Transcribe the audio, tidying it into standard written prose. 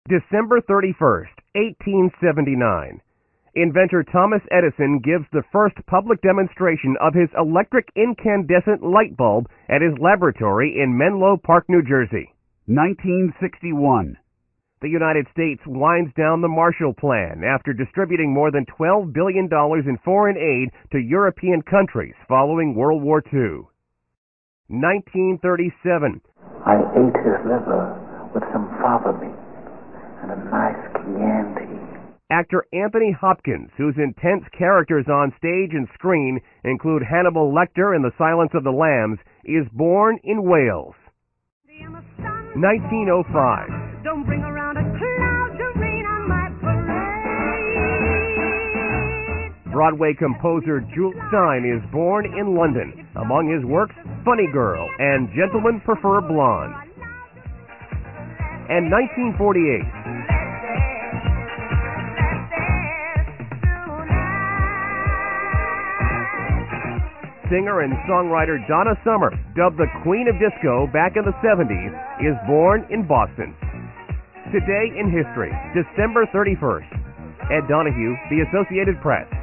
December 31st, 1879. Inventor Thomas Edison gives the first public demonstration of his electric incandescent light bulb at his laboratory in Menlo Park, New Jersey. 1961. The United States winds down the Marshall Plan after distributing more than $12 billion in foreign aid to European countries following World War II. 1937. I ate his liver with some fava beans and a nice Chianti. Actor Anthony Hopkins, whose intense characters on stage and screen include Hannibal Lecter in The Silence of the Lambs, is born in Wales. 1905. Don't bring around a cloud to rain on my parade. Broadway composer Jules Stein is born in London. Among his works, Funny Girl and Gentlemen Prefer Blonde. And 1948. Singer and songwriter Donna Summer, dubbed the Queen of Disco back in the 70s, is born in Boston. Today in History, December 31st. Ed Donahue, The Associated Press.